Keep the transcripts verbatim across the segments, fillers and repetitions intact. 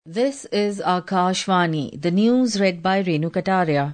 This is Akashvani, the news read by Renu Kataria.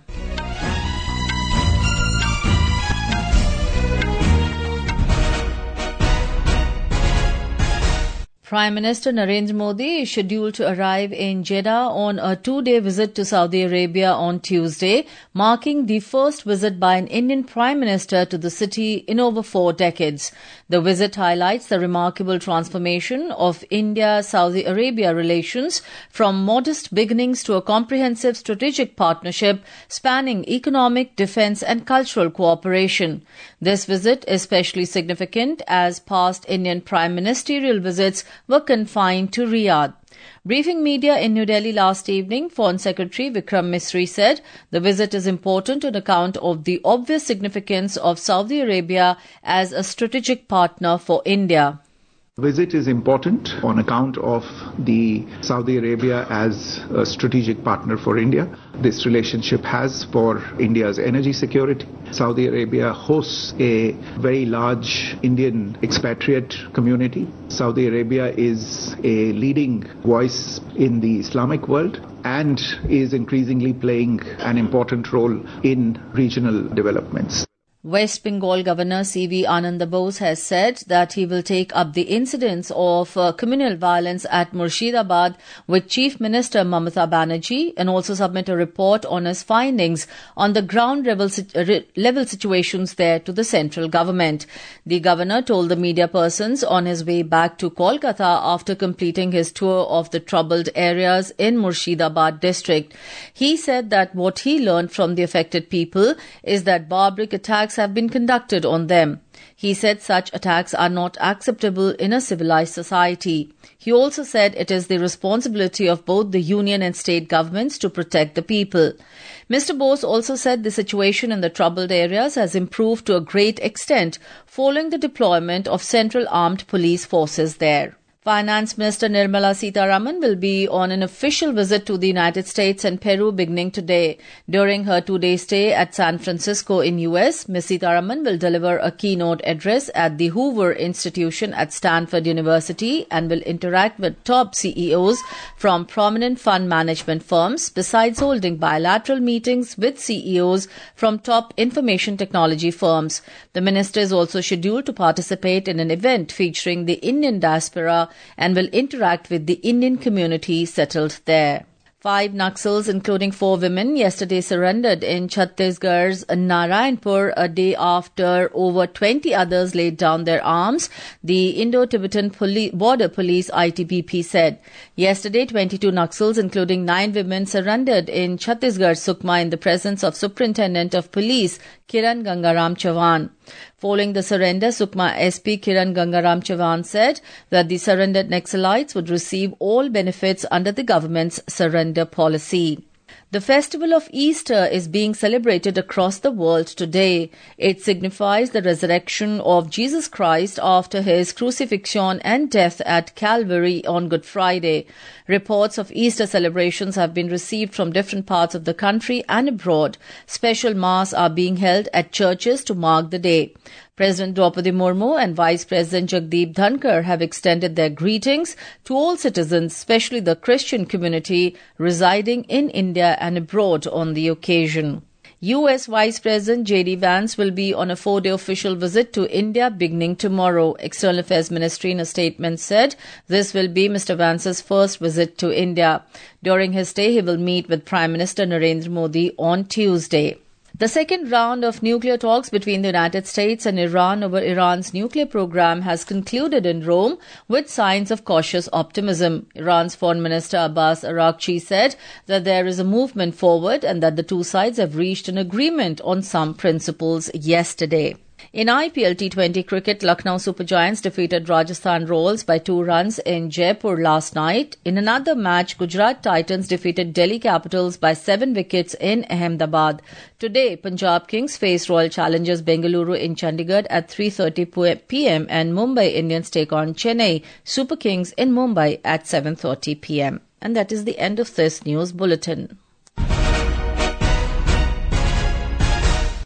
Prime Minister Narendra Modi is scheduled to arrive in Jeddah on a two-day visit to Saudi Arabia on Tuesday, marking the first visit by an Indian Prime Minister to the city in over four decades. The visit highlights the remarkable transformation of India-Saudi Arabia relations from modest beginnings to a comprehensive strategic partnership spanning economic, defence and cultural cooperation. This visit is especially significant as past Indian Prime Ministerial visits were confined to Riyadh. Briefing media in New Delhi last evening, Foreign Secretary Vikram Misri said the visit is important on account of the obvious significance of Saudi Arabia as a strategic partner for India. Visit is important on account of the Saudi Arabia as a strategic partner for India. This relationship has for India's energy security. Saudi Arabia hosts a very large Indian expatriate community. Saudi Arabia is a leading voice in the Islamic world and is increasingly playing an important role in regional developments. West Bengal Governor C V Ananda Bose has said that he will take up the incidents of uh, communal violence at Murshidabad with Chief Minister Mamata Banerjee and also submit a report on his findings on the ground level, level situations there to the central government. The governor told the media persons on his way back to Kolkata after completing his tour of the troubled areas in Murshidabad district. He said that what he learned from the affected people is that barbaric attacks have been conducted on them. He said such attacks are not acceptable in a civilized society. He also said it is the responsibility of both the union and state governments to protect the people. Mister Bose also said the situation in the troubled areas has improved to a great extent following the deployment of central armed police forces there. Finance Minister Nirmala Sitharaman will be on an official visit to the United States and Peru beginning today. During her two-day stay at San Francisco in U S, Miz Sitharaman will deliver a keynote address at the Hoover Institution at Stanford University and will interact with top C E Os from prominent fund management firms, besides holding bilateral meetings with C E Os from top information technology firms. The minister is also scheduled to participate in an event featuring the Indian diaspora and will interact with the Indian community settled there. Five Naxals, including four women, yesterday surrendered in Chhattisgarh's Narayanpur a day after over twenty others laid down their arms, the Indo-Tibetan Poli- Border Police I T B P said. Yesterday, twenty-two Naxals, including nine women, surrendered in Chhattisgarh's Sukma in the presence of Superintendent of Police Kiran Gangaram Chauhan. Following the surrender, Sukma S P Kiran Gangaram Chauhan said that the surrendered Naxalites would receive all benefits under the government's surrender policy. The festival of Easter is being celebrated across the world today. It signifies the resurrection of Jesus Christ after his crucifixion and death at Calvary on Good Friday. Reports of Easter celebrations have been received from different parts of the country and abroad. Special mass are being held at churches to mark the day. President Draupadi Murmu and Vice President Jagdeep Dhankar have extended their greetings to all citizens, especially the Christian community residing in India and abroad on the occasion. U S Vice President J D Vance will be on a four-day official visit to India beginning tomorrow. External Affairs Ministry in a statement said this will be Mister Vance's first visit to India. During his stay, he will meet with Prime Minister Narendra Modi on Tuesday. The second round of nuclear talks between the United States and Iran over Iran's nuclear program has concluded in Rome with signs of cautious optimism. Iran's Foreign Minister Abbas Araghchi said that there is a movement forward and that the two sides have reached an agreement on some principles yesterday. In I P L T twenty cricket, Lucknow Super Giants defeated Rajasthan Royals by two runs in Jaipur last night. In another match, Gujarat Titans defeated Delhi Capitals by seven wickets in Ahmedabad. Today, Punjab Kings face Royal Challengers Bengaluru in Chandigarh at three thirty p m and Mumbai Indians take on Chennai Super Kings in Mumbai at seven thirty p m And that is the end of this news bulletin.